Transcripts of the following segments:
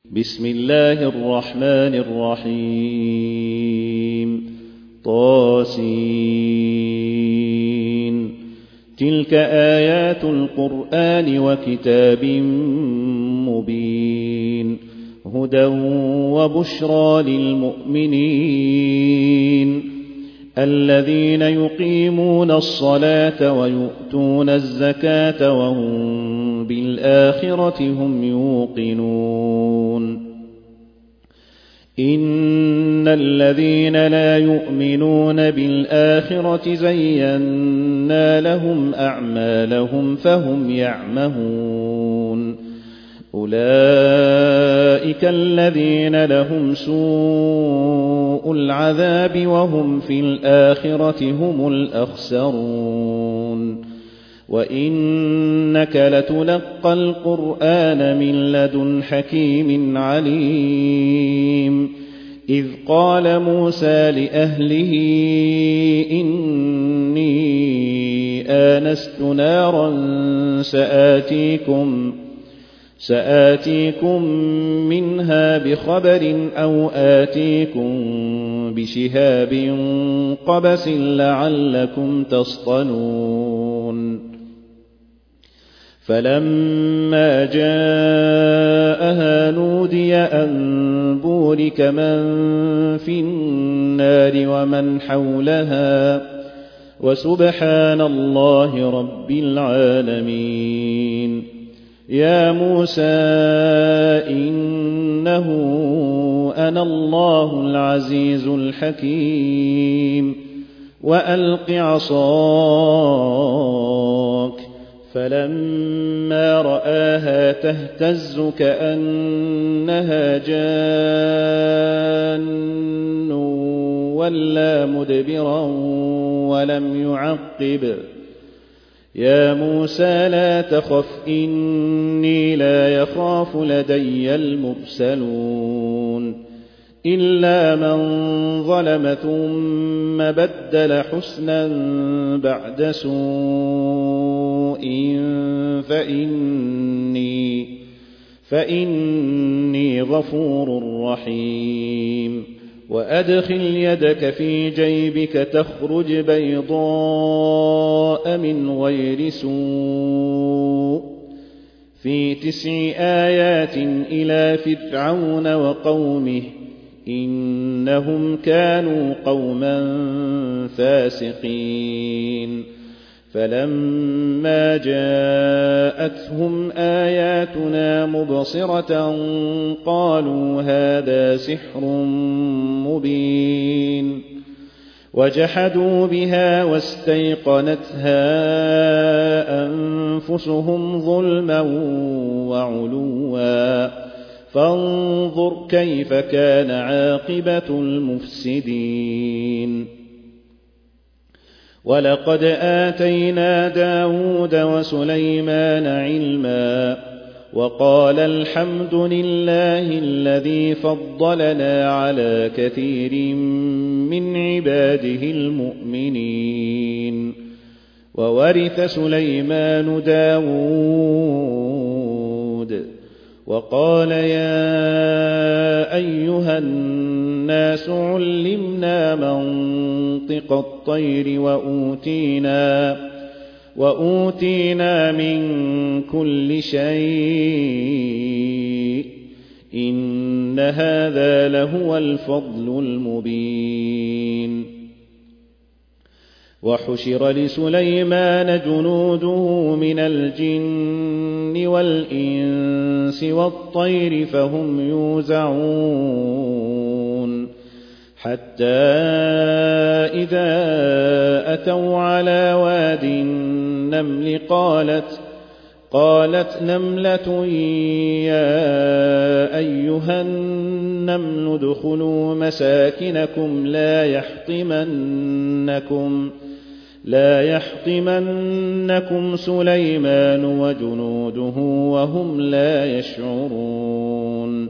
بسم الله الرحمن الرحيم طاسين تلك آيات القرآن وكتاب مبين هدى وبشرى للمؤمنين الذين يقيمون الصلاة ويؤتون الزكاة وهم بالآخرة هم يوقنون إن الذين لا يؤمنون بالآخرة زينا لهم أعمالهم فهم يعمهون أولئك الذين لهم سوء العذاب وهم في الآخرة هم الأخسرون وإنك لتلقى القرآن من لدن حكيم عليم إذ قال موسى لأهله إني آنست نارا سآتيكم منها بخبر أو آتيكم بشهاب قبس لعلكم تصطلون فلما جاءها نودي أن بورك من في النار ومن حولها وسبحان الله رب العالمين يا موسى إنه أنا الله العزيز الحكيم وألق عصاك فلما رآها تهتز كأنها جان ولا مدبرا ولم يعقب يا موسى لا تخف إني لا يخاف لدي المرسلون إلا من ظلم ثم بدل حسنا بعد سوء فإني غفور رحيم وأدخل يدك في جيبك تخرج بيضاء من غير سوء في 9 آيات إلى فرعون وقومه إنهم كانوا قوما فاسقين فلما جاءتهم آياتنا مبصرة قالوا هذا سحر مبين وجحدوا بها واستيقنتها أنفسهم ظلما وعلوا فانظر كيف كان عاقبة المفسدين ولقد آتينا داود وسليمان علما وقال الحمد لله الذي فضلنا على كثير من عباده المؤمنين وورث سليمان داود وقال يا أيها الناس علمنا منطق الطير وأوتينا من كل شيء إن هذا لهو الفضل المبين وحشر لسليمان جنوده من الجن والإنس والطير فهم يوزعون حتى إذا أتوا على واد النمل قالت نملة يا أيها النمل ادخلوا مساكنكم لا يحطمنكم سليمان وجنوده وهم لا يشعرون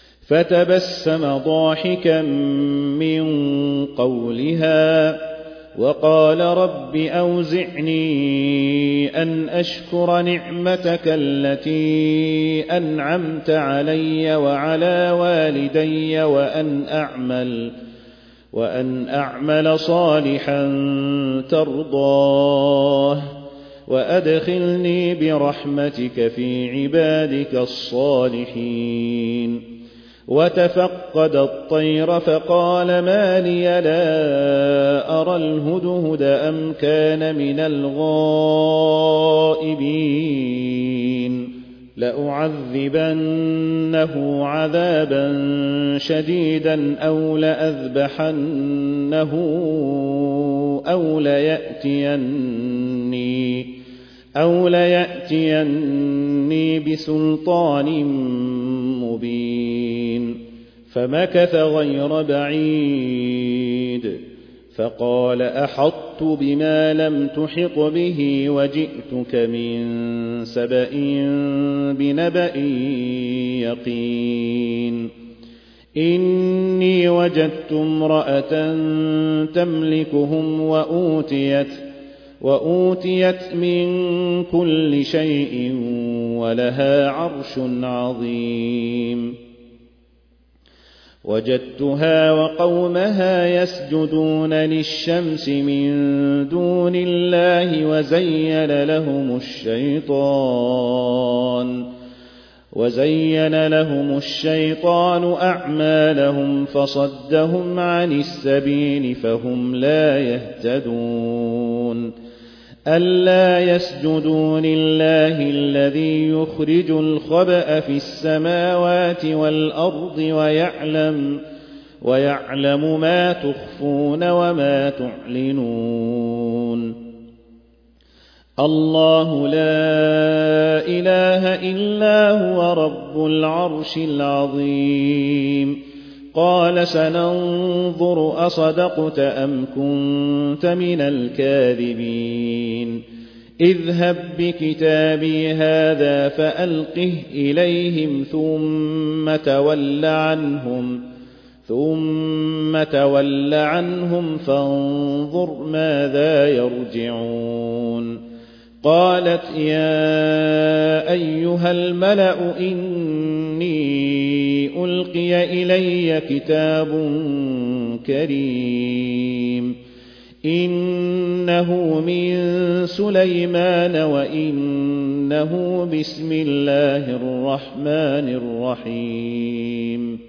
فتبسم ضاحكا من قولها وقال رب أوزعني أن أشكر نعمتك التي أنعمت علي وعلى والدي وأن أعمل صالحا ترضاه وأدخلني برحمتك في عبادك الصالحين. وتفقد الطير فقال ما لي لا أرى الهدهد أم كان من الغائبين لأعذبنه عذابا شديدا أو ليأتيني بسلطان مبين. فمكث غير بعيد فقال أحطت بما لم تحط به وجئتك من سبأ بنبأ يقين. إني وجدت امرأة تملكهم وأوتيت من كل شيء ولها عرش عظيم. وجدتها وقومها يسجدون للشمس من دون الله وزين لهم الشيطان أعمالهم فصدهم عن السبيل فهم لا يهتدون. ألا يسجدوا لله الذي يخرج الخبأ في السماوات والأرض ويعلم ما تخفون وما تعلنون. الله لا إله إلا هو رب العرش العظيم. قال سننظر أصدقت أم كنت من الكاذبين. اذهب بكتابي هذا فألقه إليهم ثم تول عنهم فانظر ماذا يرجعون. قالت يا أيها الملأ إني ألقي إلي كتاب كريم إنه من سليمان وإنه بسم الله الرحمن الرحيم.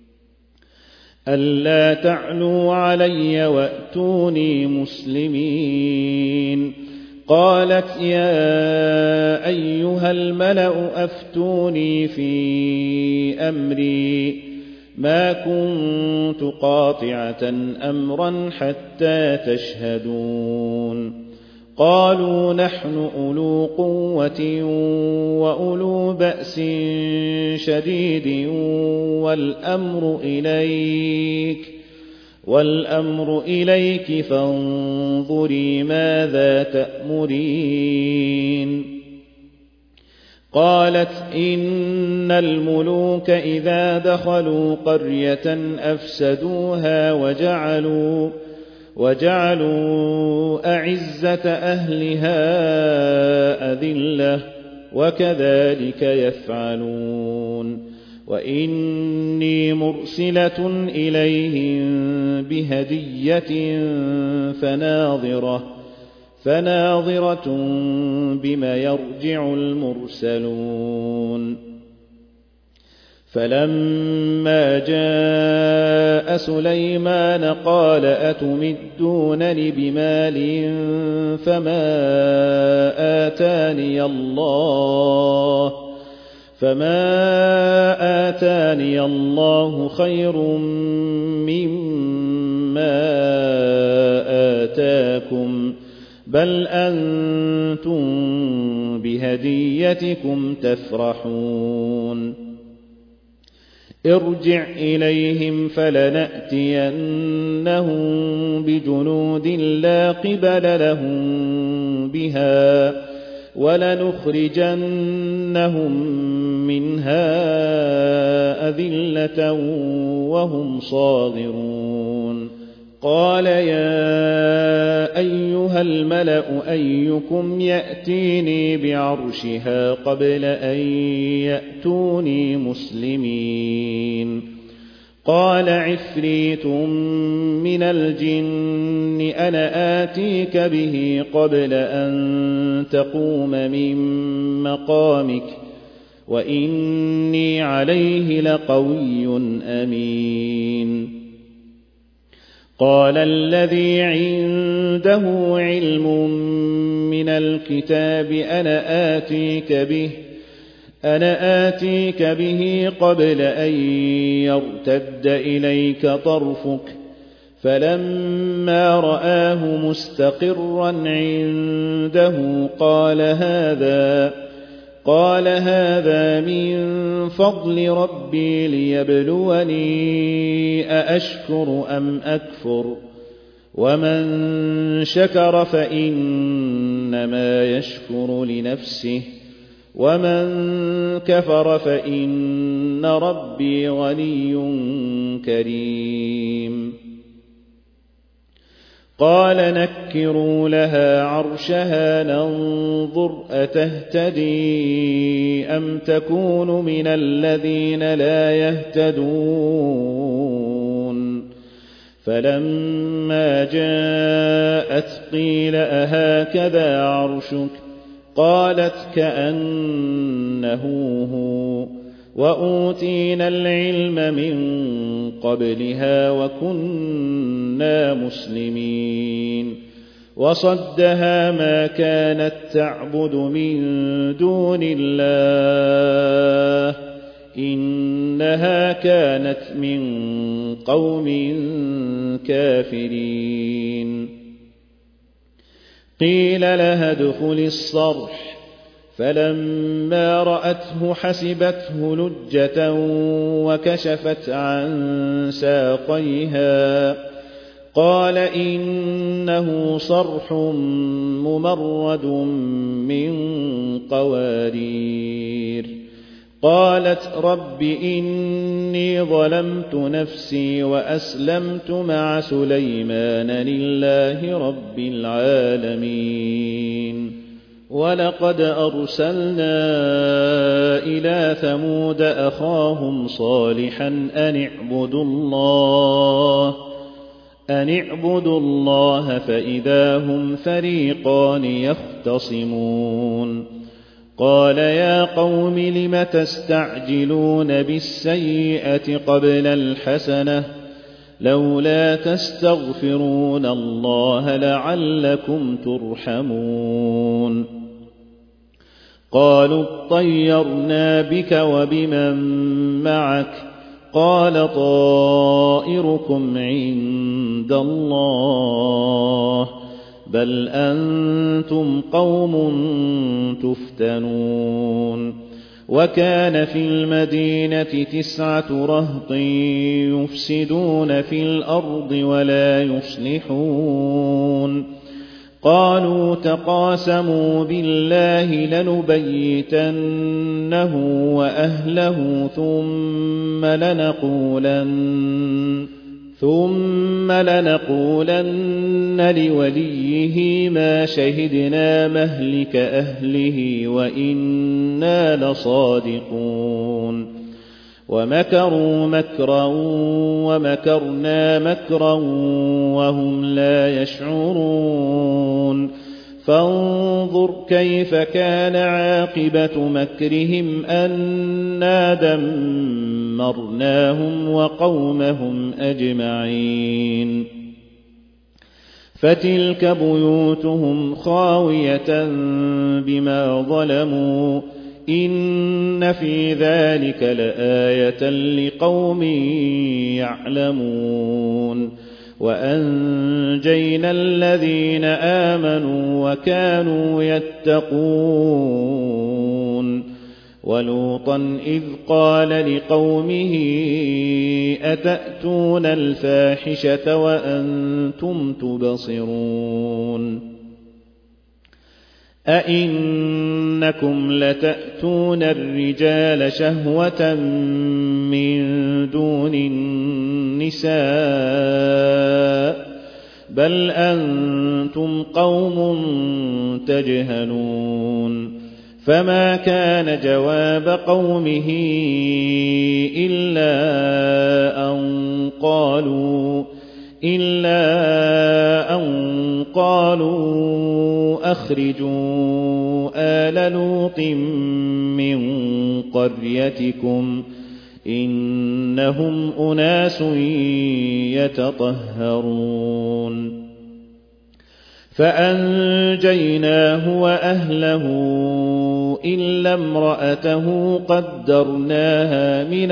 ألا تعلوا علي وأتوني مسلمين. قالت يا أيها الملأ أفتوني في أمري ما كنت قاطعة أمرا حتى تشهدون. قالوا نحن أولو قوة وأولو بأس شديد والأمر إليك فانظري ماذا تأمرين. قالت إن الملوك إذا دخلوا قرية أفسدوها وجعلوا أعزة أهلها أذلة وكذلك يفعلون. وإني مرسلة إليهم بهدية فناظرة بما يرجع المرسلون. فلما جاء سليمان قال أتمدونني بمال فما آتاني الله خير مما آتاكم بل أنتم بهديتكم تفرحون. ارجع إليهم فلنأتينهم بجنود لا قبل لهم بها ولنخرجنهم منها أذلة وهم صاغرون. قال يا أيها الملأ أيكم يأتيني بعرشها قبل أن يأتوني مسلمين قال عفريت من الجن أنا آتيك به قبل أن تقوم من مقامك وإني عليه لقوي أمين قال الذي عنده علم من الكتاب أنا آتيك به قبل أن يرتد إليك طرفك فلما رآه مستقرا عنده قال هذا من فضل ربي ليبلوني أأشكر أم أكفر ومن شكر فإنما يشكر لنفسه ومن كفر فإن ربي غني كريم قال نكروا لها عرشها ننظر أتهتدي أم تكون من الذين لا يهتدون فلما جاءت قيل أهكذا عرشك قالت كأنه هو وأوتينا العلم من قبلها وكنا مسلمين وصدها ما كانت تعبد من دون الله إنها كانت من قوم كافرين قيل لها ادخل الصرح فلما رأته حسبته لجة وكشفت عن ساقيها قال إنه صرح ممرد من قوارير قالت رب إني ظلمت نفسي وأسلمت مع سليمان لله رب العالمين ولقد أرسلنا إلى ثمود أخاهم صالحا أن اعبدوا الله فإذا هم فريقان يختصمون قال يا قوم لم تستعجلون بالسيئة قبل الحسنة لولا تستغفرون الله لعلكم ترحمون قالوا اطيرنا بك وبمن معك قال طائركم عند الله بل أنتم قوم تفتنون وكان في المدينة 9 رهط يفسدون في الأرض ولا يصلحون قالوا تقاسموا بالله لنبيتنه وأهله ثم لنقولن لوليه ما شهدنا مهلك أهله وإنا لصادقون ومكروا مكرا ومكرنا مكرا وهم لا يشعرون فانظر كيف كان عاقبة مكرهم أنا دمرناهم وقومهم أجمعين فتلك بيوتهم خاوية بما ظلموا إن في ذلك لآية لقوم يعلمون وأنجينا الذين آمنوا وكانوا يتقون ولوطا إذ قال لقومه أتأتون الفاحشة وأنتم تبصرون أئنكم لتأتون الرجال شهوة من دون النساء بل أنتم قوم تجهلون فما كان جواب قومه إلا أن قالوا أخرجوا آل لوط من قريتكم إنهم أناس يتطهرون فأنجيناه وأهله إلا امرأته قدرناها من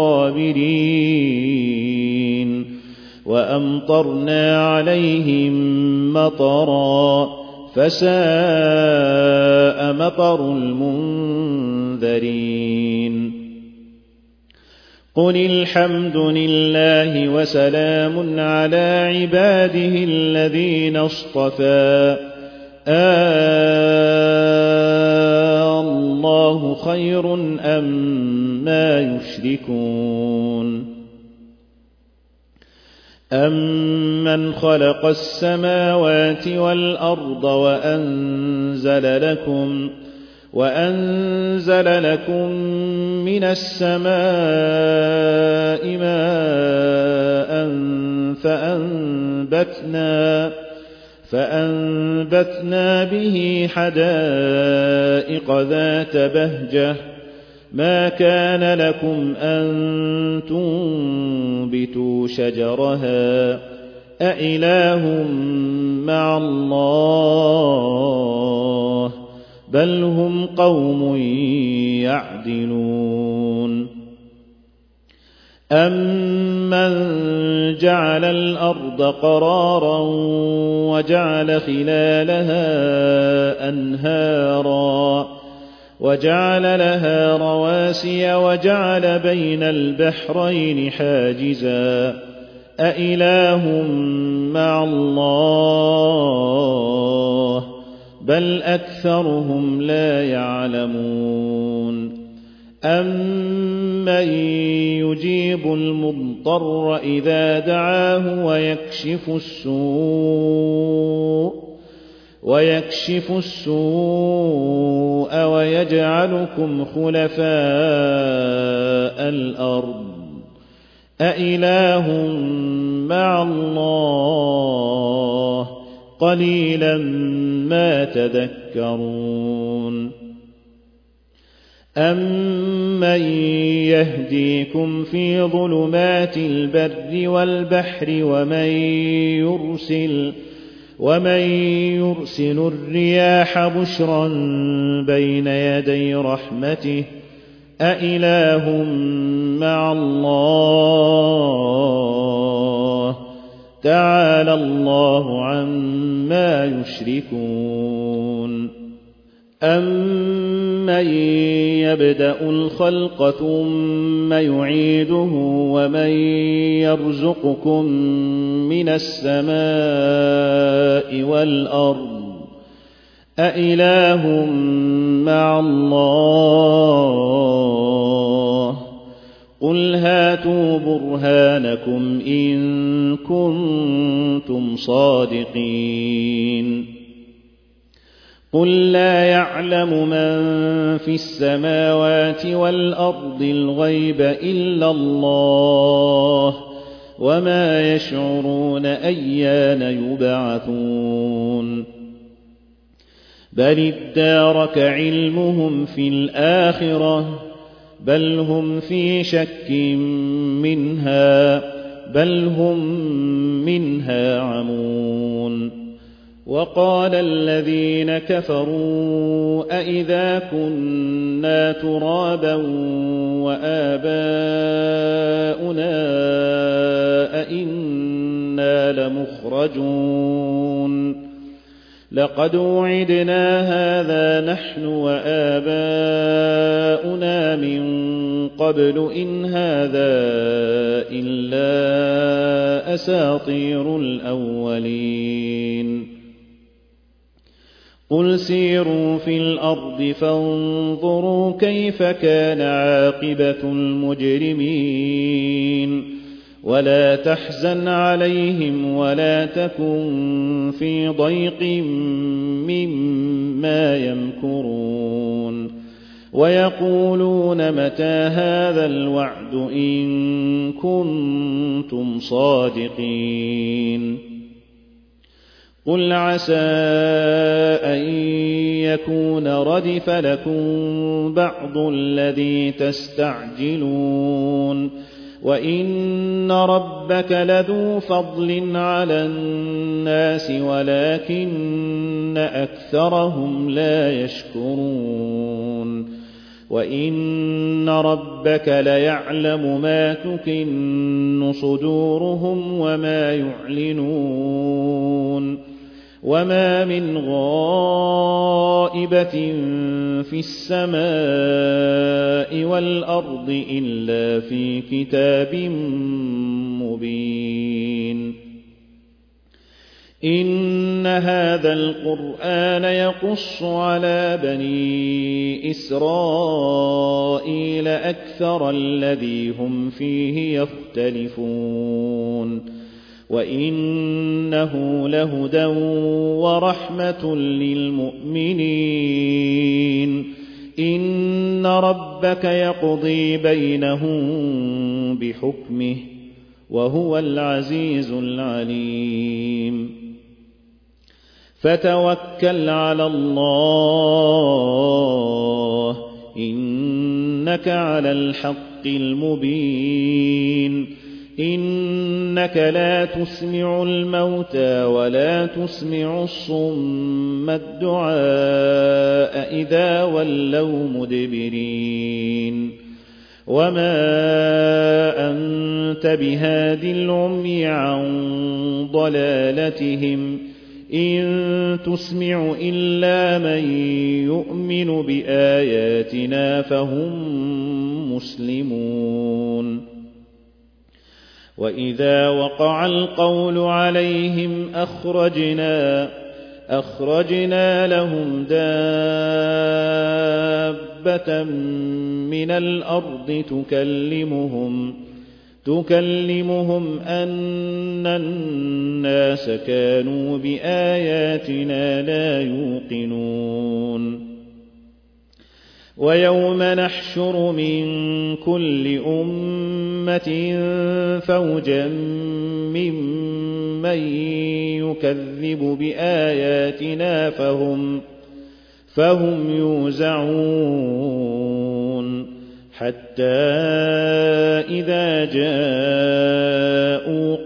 الغابرين وأمطرنا عليهم مطرا فساء مطر المنذرين قل الحمد لله وسلام على عباده الذين اصطفى الله خير أما يشركون أمن خلق السماوات والأرض وأنزل لكم من السماء ماء فأنبتنا به حدائق ذات بهجة ما كان لكم أن تنبتوا شجرها أإله مع الله بل هم قوم يعدلون أمن جعل الأرض قرارا وجعل خلالها أنهارا وجعل لها رواسي وجعل بين البحرين حاجزا أإله مع الله بل أكثرهم لا يعلمون أمن يجيب المضطر إذا دعاه ويكشف السوء ويجعلكم خلفاء الأرض أإله مع الله قليلا ما تذكرون أمن يهديكم في ظلمات البر والبحر ومن يرسل الرياح بشرا بين يدي رحمته أإله مع الله تعالى الله عما يشركون أمن يبدأ الخلق ثم يعيده ومن يرزقكم من السماء والأرض أإله مع الله قل هاتوا برهانكم إن كنتم صادقين قل لا يعلم من في السماوات والأرض الغيب إلا الله وما يشعرون أيان يبعثون بل ادارك علمهم في الآخرة بل هم في شك منها بل هم منها عمون وقال الذين كفروا أئذا كنا ترابا وآباؤنا أئنا لمخرجون لقد وعدنا هذا نحن وآباؤنا من قبل إن هذا إلا أساطير الأولين قل سيروا في الأرض فانظروا كيف كان عاقبة المجرمين ولا تحزن عليهم ولا تكن في ضيق مما يمكرون ويقولون متى هذا الوعد إن كنتم صادقين قل عسى أن يكون ردف لكم بعض الذي تستعجلون وإن ربك لذو فضل على الناس ولكن أكثرهم لا يشكرون وإن ربك ليعلم ما تكن صدورهم وما يعلنون وما من غائبة في السماء والأرض إلا في كتاب مبين إن هذا القرآن يقص على بني إسرائيل أكثر الذي هم فيه يختلفون وإنه لهدى ورحمة للمؤمنين إن ربك يقضي بينهم بحكمه وهو العزيز العليم فتوكل على الله إنك على الحق المبين إنك لا تسمع الموتى ولا تسمع الصم الدعاء إذا ولوا مدبرين وما أنت بهاد العمي عن ضلالتهم إن تسمع إلا من يؤمن بآياتنا فهم مسلمون وإذا وقع القول عليهم أخرجنا لهم دابة من الأرض تكلمهم أن الناس كانوا بآياتنا لا يوقنون ويوم نحشر من كل أمة فوجا ممن يكذب بآياتنا فهم يوزعون حتى إذا جاءوا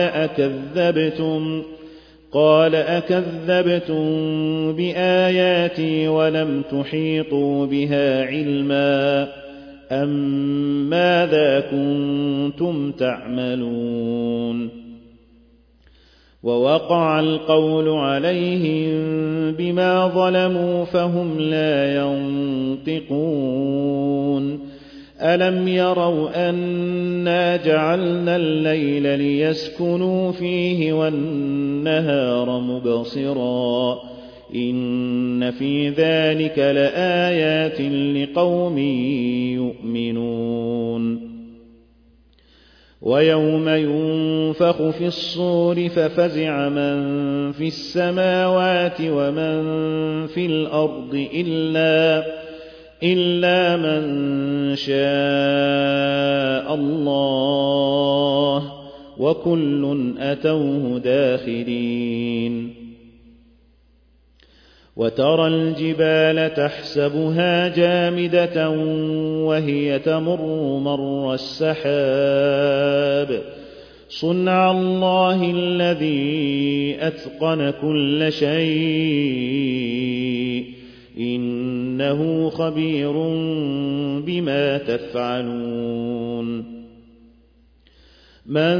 قال أكذبتم بآياتي ولم تحيطوا بها علما أم ماذا كنتم تعملون ووقع القول عليهم بما ظلموا فهم لا ينطقون ألم يروا أنا جعلنا الليل ليسكنوا فيه والنهار مبصرا إن في ذلك لآيات لقوم يؤمنون ويوم ينفخ في الصور ففزع من في السماوات ومن في الأرض إلا من شاء الله وكل أتوه داخرين وترى الجبال تحسبها جامدة وهي تمر مر السحاب صنع الله الذي أتقن كل شيء إنه خبير بما تفعلون من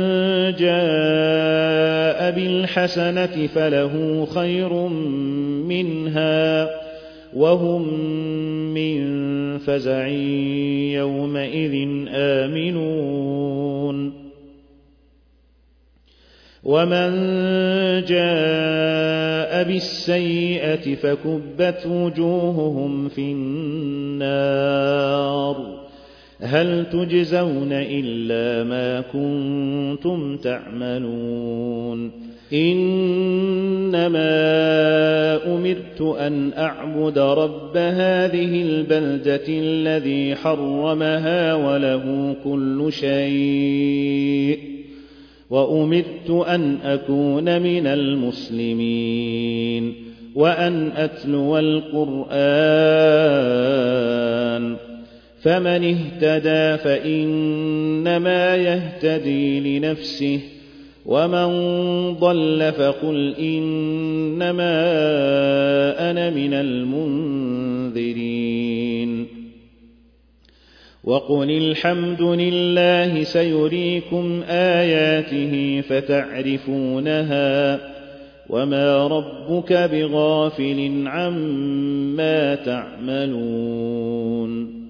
جاء بالحسنة فله خير منها وهم من فزع يومئذ آمنون ومن جاء بالسيئة فكبت وجوههم في النار هل تجزون إلا ما كنتم تعملون إنما أمرت أن أعبد رب هذه البلدة الذي حرمها وله كل شيء وأمرت أن أكون من المسلمين وأن أتلو القرآن فمن اهتدى فإنما يهتدي لنفسه ومن ضل فقل إنما أنا من المنذرين وقل الحمد لله سيريكم آياته فتعرفونها وما ربك بغافل عما تعملون